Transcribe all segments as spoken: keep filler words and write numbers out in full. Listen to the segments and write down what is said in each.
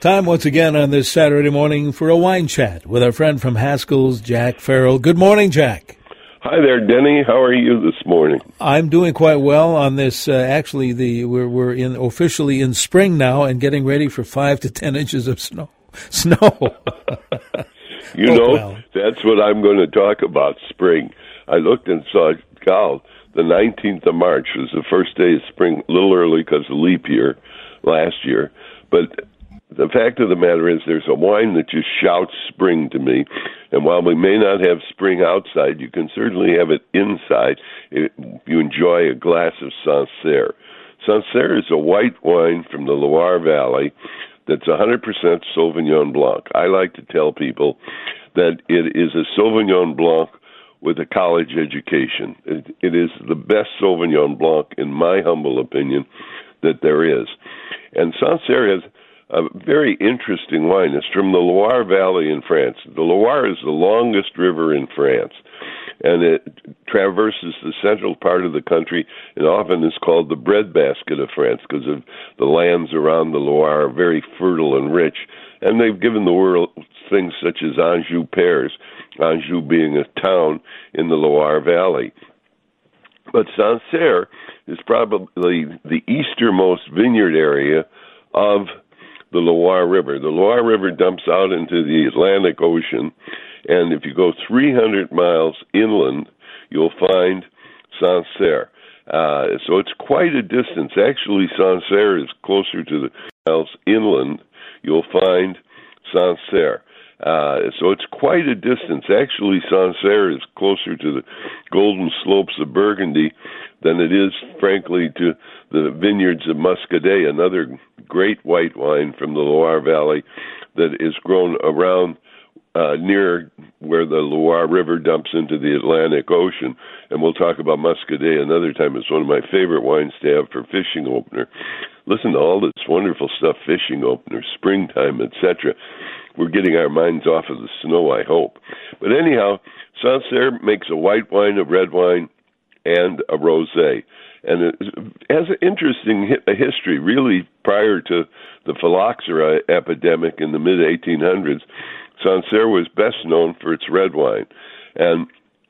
Time once again on this Saturday morning for a wine chat with our friend from Haskell's, Jack Farrell. Good morning, Jack. Hi there, Denny. How are you this morning? I'm doing quite well on this. Uh, actually, the we're we're in officially in spring now and getting ready for five to ten inches of snow. Snow. you oh, know, well. That's what I'm going to talk about. Spring. I looked and saw, God, the nineteenth of March was the first day of spring. A little early because of leap year last year, but the fact of the matter is there's a wine that just shouts spring to me, and while we may not have spring outside, you can certainly have it inside if you enjoy a glass of Sancerre. Sancerre is a white wine from the Loire Valley that's one hundred percent Sauvignon Blanc. I like to tell people that it is a Sauvignon Blanc with a college education. It, it is the best Sauvignon Blanc, in my humble opinion, that there is. And Sancerre has a very interesting wine. It's from the Loire Valley in France. The Loire is the longest river in France, and it traverses the central part of the country and often is called the breadbasket of France because of the lands around the Loire are very fertile and rich, and they've given the world things such as Anjou pears, Anjou being a town in the Loire Valley. But Sancerre is probably the easternmost vineyard area of the Loire River. The Loire River dumps out into the Atlantic Ocean, and if you go three hundred miles inland, you'll find Sancerre. Uh, so it's quite a distance. Actually, Sancerre is closer to the miles inland. You'll find Sancerre. Uh, so it's quite a distance. Actually, Sancerre is closer to the Golden Slopes of Burgundy than it is, frankly, to the vineyards of Muscadet, another great white wine from the Loire Valley that is grown around uh, near where the Loire River dumps into the Atlantic Ocean. And we'll talk about Muscadet another time. It's one of my favorite wines to have for fishing opener. Listen to all this wonderful stuff, fishing opener, springtime, et cetera. We're getting our minds off of the snow, I hope. But anyhow, Sancerre makes a white wine, a red wine, and a rosé. And it has an interesting history, really, prior to the phylloxera epidemic in the mid eighteen hundreds. Sancerre was best known for its red wine. And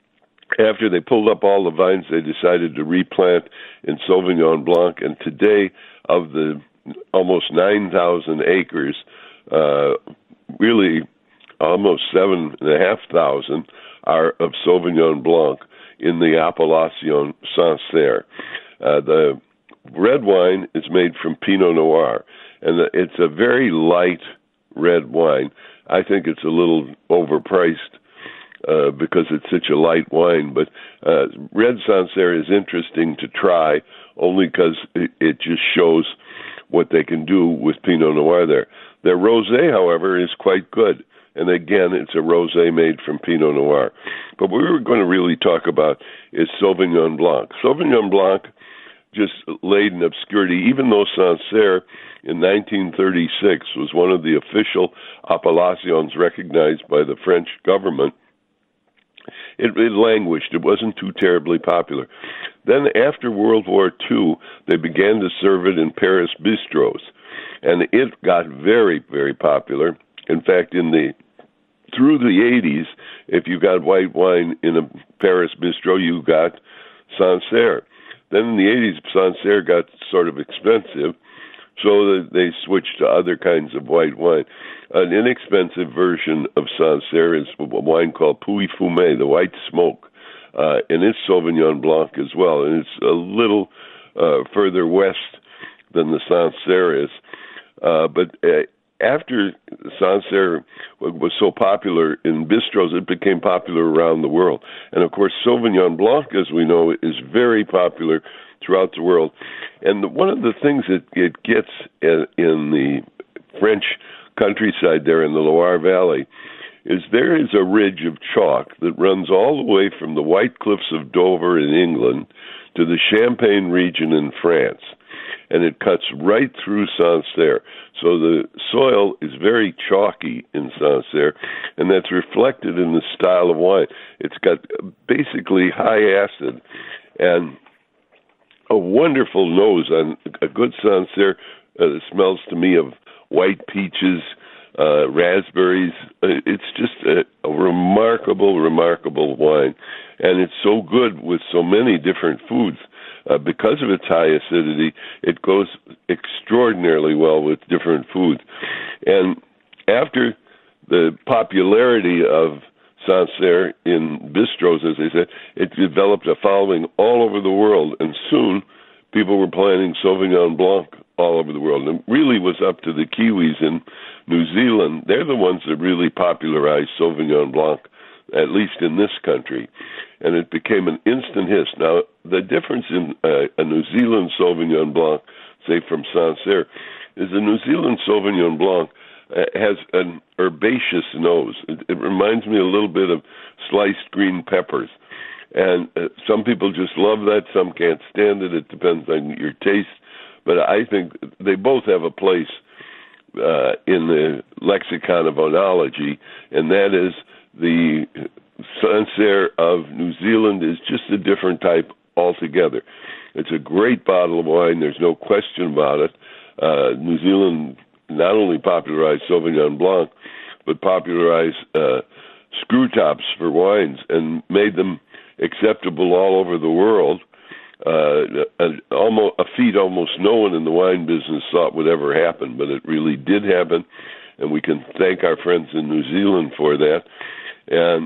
after they pulled up all the vines, they decided to replant in Sauvignon Blanc. And today, of the almost nine thousand acres, uh, really almost seven and a half thousand are of Sauvignon Blanc in the Appellation Sancerre. Uh, the red wine is made from Pinot Noir, and it's a very light red wine. I think it's a little overpriced uh, because it's such a light wine, but uh, red Sancerre is interesting to try only because it, it just shows what they can do with Pinot Noir there. Their rosé, however, is quite good. And again, it's a rosé made from Pinot Noir. But what we were going to really talk about is Sauvignon Blanc. Sauvignon Blanc just laid in obscurity, even though Sancerre in nineteen thirty-six was one of the official appellations recognized by the French government. It, it languished. It wasn't too terribly popular. Then after World War Two, they began to serve it in Paris bistros. And it got very, very popular. In fact, in the through the eighties, if you got white wine in a Paris bistro, you got Sancerre. Then in the eighties, Sancerre got sort of expensive, so they switched to other kinds of white wine. An inexpensive version of Sancerre is a wine called Puy Fumé, the white smoke, uh, and it's Sauvignon Blanc as well, and it's a little uh, further west than the Sancerre is. Uh, but uh, after Sancerre was so popular in bistros, it became popular around the world. And, of course, Sauvignon Blanc, as we know, is very popular throughout the world. And one of the things that it gets in, in the French countryside there in the Loire Valley is there is a ridge of chalk that runs all the way from the White Cliffs of Dover in England to the Champagne region in France. And it cuts right through Sancerre. So the soil is very chalky in Sancerre, and that's reflected in the style of wine. It's got basically high acid and a wonderful nose on a good Sancerre. Uh, smells to me of white peaches, uh, raspberries. It's just a, a remarkable, remarkable wine. And it's so good with so many different foods. Uh, because of its high acidity, it goes extraordinarily well with different foods. And after the popularity of Sancerre in bistros, as they said, it developed a following all over the world, and soon people were planting Sauvignon Blanc all over the world. And it really was up to the Kiwis in New Zealand. They're the ones that really popularized Sauvignon Blanc, at least in this country. And it became an instant hit. Now, the difference in uh, a New Zealand Sauvignon Blanc, say from Sancerre, is the New Zealand Sauvignon Blanc uh, has an herbaceous nose. It, it reminds me a little bit of sliced green peppers. And uh, some people just love that, some can't stand it. It depends on your taste. But I think they both have a place uh, in the lexicon of oenology, and that is the Sancerre of New Zealand is just a different type altogether. It's a great bottle of wine. There's no question about it. Uh, New Zealand not only popularized Sauvignon Blanc, but popularized uh, screw tops for wines and made them acceptable all over the world. Uh, a, almost, a feat almost no one in the wine business thought would ever happen, but it really did happen, and we can thank our friends in New Zealand for that. And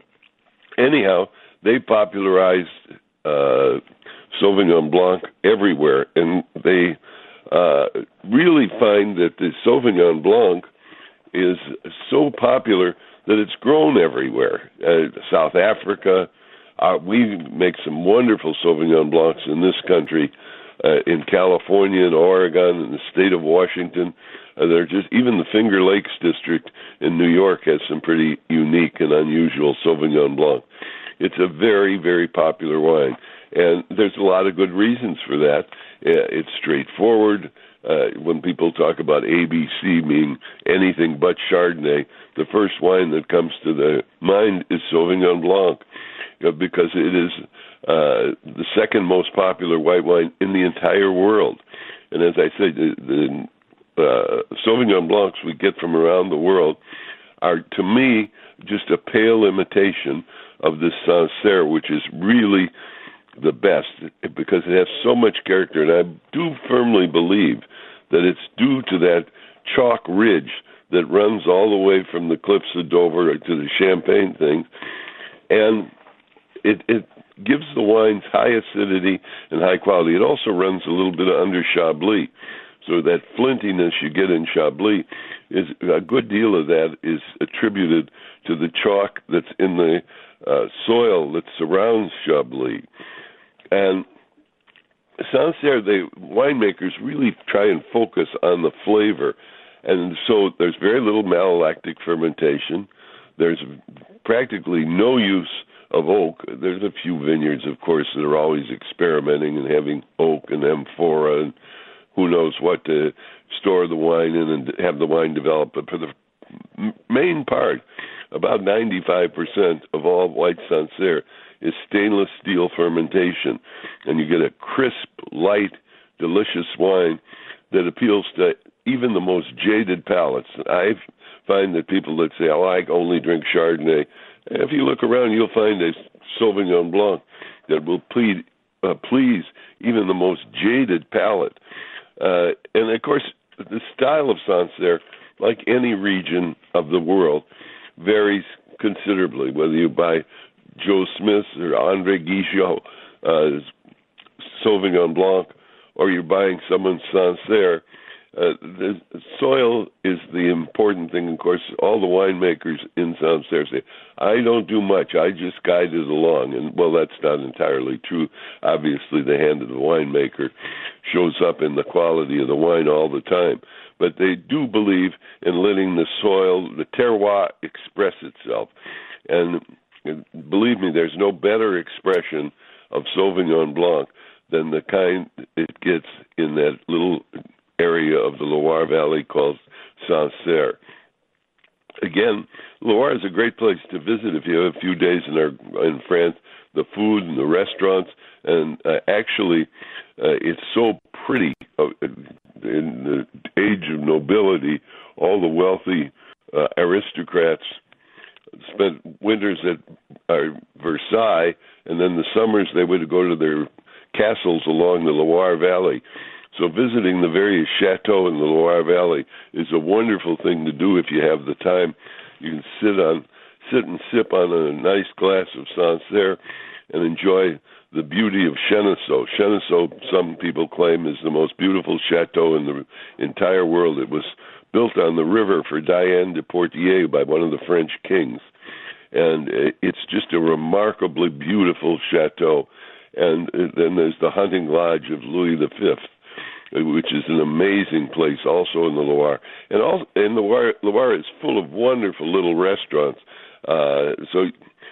anyhow, they popularized uh, Sauvignon Blanc everywhere, and they uh, really find that the Sauvignon Blanc is so popular that it's grown everywhere. Uh, South Africa, uh, we make some wonderful Sauvignon Blancs in this country, uh, in California and Oregon and the state of Washington. Uh, they're just, even the Finger Lakes district in New York has some pretty unique and unusual Sauvignon Blanc. It's a very, very popular wine, and there's a lot of good reasons for that. Uh, it's straightforward. Uh, when people talk about A B C, meaning anything but Chardonnay, the first wine that comes to the mind is Sauvignon Blanc, uh, because it is uh, the second most popular white wine in the entire world. And as I said, the, the uh, Sauvignon Blancs we get from around the world are, to me, just a pale imitation of the Sancerre, which is really the best because it has so much character. And I do firmly believe that it's due to that chalk ridge that runs all the way from the cliffs of Dover to the Champagne thing. And it, it gives the wines high acidity and high quality. It also runs a little bit under Chablis. So that flintiness you get in Chablis, is a good deal of that is attributed to the chalk that's in the uh, soil that surrounds Chablis. And Sancerre, the winemakers really try and focus on the flavor. And so there's very little malolactic fermentation. There's practically no use of oak. There's a few vineyards, of course, that are always experimenting and having oak and amphora and who knows what to store the wine in and have the wine develop. But for the main part, about ninety-five percent of all white Sancerre is stainless steel fermentation. And you get a crisp, light, delicious wine that appeals to even the most jaded palates. I find that people that say, oh, I only drink Chardonnay, if you look around, you'll find a Sauvignon Blanc that will plead, uh, please even the most jaded palate. Uh, and, of course, the style of Sancerre, like any region of the world, varies considerably, whether you buy Joe Smith's or Andre Guichot uh, Sauvignon Blanc or you're buying someone's Sancerre. Uh, the soil is the important thing. Of course, all the winemakers in Sancerre say, I don't do much, I just guide it along. And, well, that's not entirely true. Obviously, the hand of the winemaker shows up in the quality of the wine all the time. But they do believe in letting the soil, the terroir, express itself. And believe me, there's no better expression of Sauvignon Blanc than the kind it gets in that little area of the Loire Valley called Sancerre. Again, Loire is a great place to visit if you have a few days in, our, in France. The food and the restaurants, and uh, actually, uh, it's so pretty. Uh, in the age of nobility, all the wealthy uh, aristocrats spent winters at uh, Versailles, and then the summers they would go to their castles along the Loire Valley. So visiting the various chateaux in the Loire Valley is a wonderful thing to do if you have the time. You can sit on, sit and sip on a nice glass of Sancerre and enjoy the beauty of Cheneseaux. Cheneseaux, some people claim, is the most beautiful chateau in the entire world. It was built on the river for Diane de Poitiers by one of the French kings. And it's just a remarkably beautiful chateau. And then there's the hunting lodge of Louis the Fifth, which is an amazing place also in the Loire. And also, and the Loire, Loire is full of wonderful little restaurants. Uh, so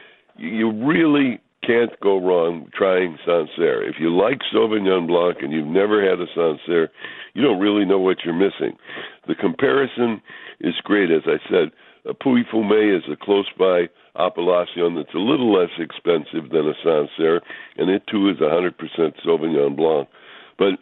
you really can't go wrong trying Sancerre. If you like Sauvignon Blanc and you've never had a Sancerre, you don't really know what you're missing. The comparison is great. As I said, Puy-Fumé is a close-by appellation that's a little less expensive than a Sancerre, and it too is one hundred percent Sauvignon Blanc. But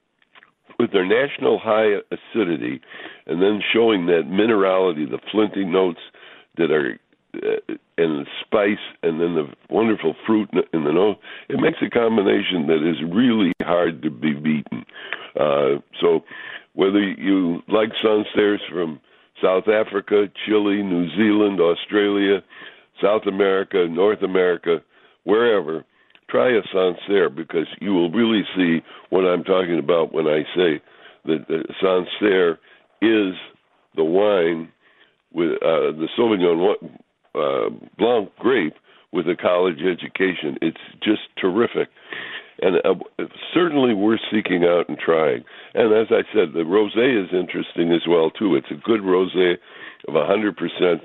with their national high acidity and then showing that minerality, the flinty notes that are uh, and the spice and then the wonderful fruit in the nose, it makes a combination that is really hard to be beaten. Uh, so whether you like Sancerres from South Africa, Chile, New Zealand, Australia, South America, North America, wherever, try a Sancerre, because you will really see what I'm talking about when I say that the Sancerre is the wine with uh, the Sauvignon uh, Blanc grape with a college education. It's just terrific, and uh, certainly worth seeking out and trying. And as I said, the rosé is interesting as well too. It's a good rosé of one hundred percent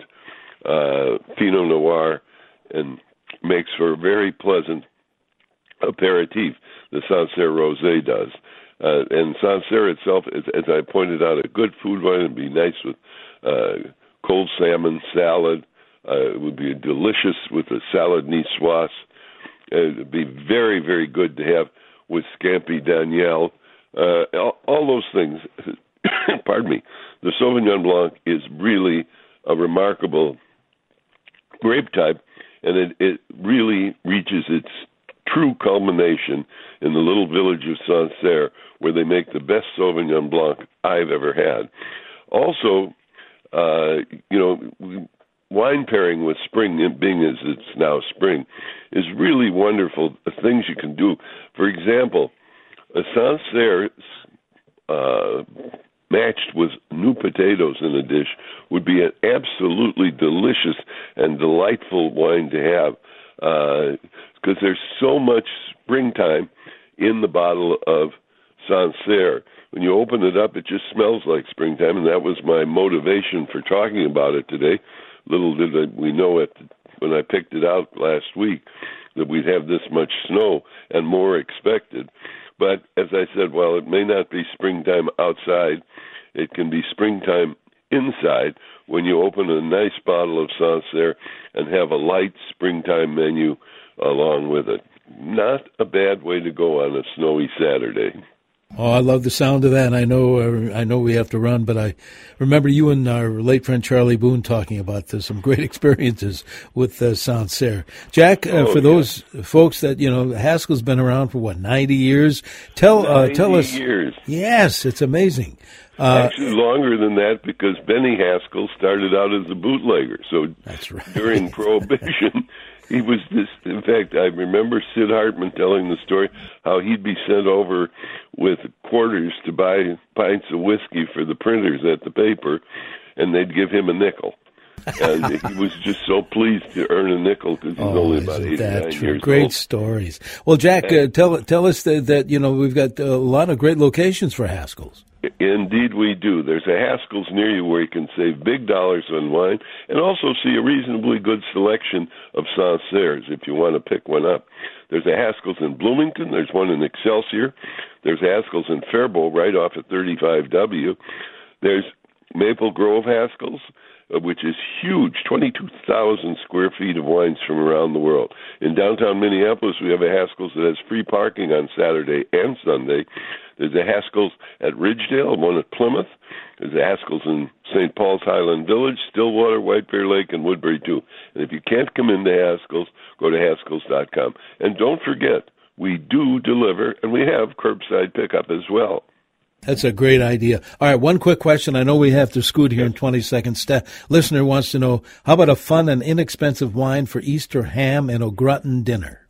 uh, Pinot Noir, and makes for a very pleasant aperitif. The Sancerre rosé does. Uh, and Sancerre itself, as, as I pointed out, a good food wine. It'd be nice with uh, cold salmon salad. Uh, it would be delicious with a salad niçoise. It would be very, very good to have with Scampi d'Agnelle. Uh, all, all those things. Pardon me. The Sauvignon Blanc is really a remarkable grape type, and it, it really reaches its true culmination in the little village of Sancerre, where they make the best Sauvignon Blanc I've ever had. Also, uh, you know, wine pairing with spring, being as it's now spring, is really wonderful. Things you can do. For example, a Sancerre uh, matched with new potatoes in a dish would be an absolutely delicious and delightful wine to have, because uh, there's so much springtime in the bottle of Sancerre. When you open it up, it just smells like springtime, and that was my motivation for talking about it today. Little did we know it when I picked it out last week that we'd have this much snow and more expected. But as I said, while it may not be springtime outside, it can be springtime inside when you open a nice bottle of Sancerre and have a light springtime menu along with it. Not a bad way to go on a snowy Saturday. Oh, I love the sound of that. And I know, uh, I know we have to run, but I remember you and our late friend Charlie Boone talking about this, some great experiences with uh, Sancerre. Jack, uh, oh, for yeah. those folks that you know, Haskell's been around for what ninety years. Tell, uh, tell us. Years. Yes, it's amazing. Uh, Actually, longer than that, because Benny Haskell started out as a bootlegger. So that's right. During Prohibition, he was this. In fact, I remember Sid Hartman telling the story how he'd be sent over with quarters to buy pints of whiskey for the printers at the paper, and they'd give him a nickel. And he was just so pleased to earn a nickel because he's oh, only about isn't eighty-nine that true? years Great old. stories. Well, Jack, uh, tell tell us that, that you know we've got a lot of great locations for Haskell's. Indeed we do. There's a Haskell's near you where you can save big dollars on wine and also see a reasonably good selection of Sancerres if you want to pick one up. There's a Haskell's in Bloomington. There's one in Excelsior. There's Haskell's in Faribault right off at thirty-five W. There's Maple Grove Haskell's, uh, which is huge, twenty-two thousand square feet of wines from around the world. In downtown Minneapolis, we have a Haskell's that has free parking on Saturday and Sunday. There's a Haskell's at Ridgedale, one at Plymouth. There's a Haskell's in Saint Paul's Highland Village, Stillwater, White Bear Lake, and Woodbury, too. And if you can't come into Haskell's, go to Haskell's dot com. And don't forget, we do deliver, and we have curbside pickup as well. That's a great idea. All right, one quick question. I know we have to scoot here in twenty seconds. Sta- listener wants to know, how about a fun and inexpensive wine for Easter ham and au gratin dinner?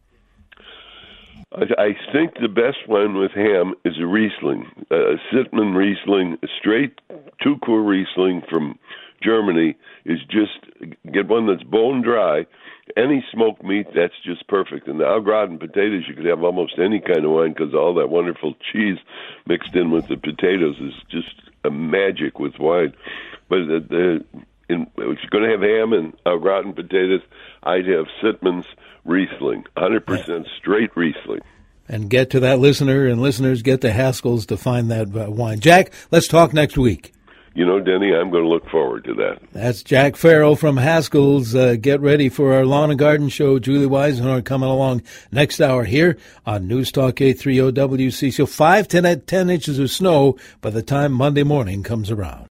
I think the best one with ham is a Riesling, a Sittmann Riesling, a straight two-core Riesling from Germany. Is just get one that's bone dry. Any smoked meat, that's just perfect. And the au gratin potatoes, you could have almost any kind of wine because all that wonderful cheese mixed in with the potatoes is just a magic with wine. But the, the in, if you're going to have ham and au gratin potatoes, I'd have Sittmann's Riesling, one hundred percent straight Riesling. And get to that listener, and listeners, get to Haskell's to find that uh, wine. Jack, let's talk next week. You know, Denny, I'm going to look forward to that. That's Jack Farrell from Haskell's. Uh, get ready for our Lawn and Garden show. Julie Weisenhorn coming along next hour here on News Talk eight thirty W C C. So five to ten inches of snow by the time Monday morning comes around.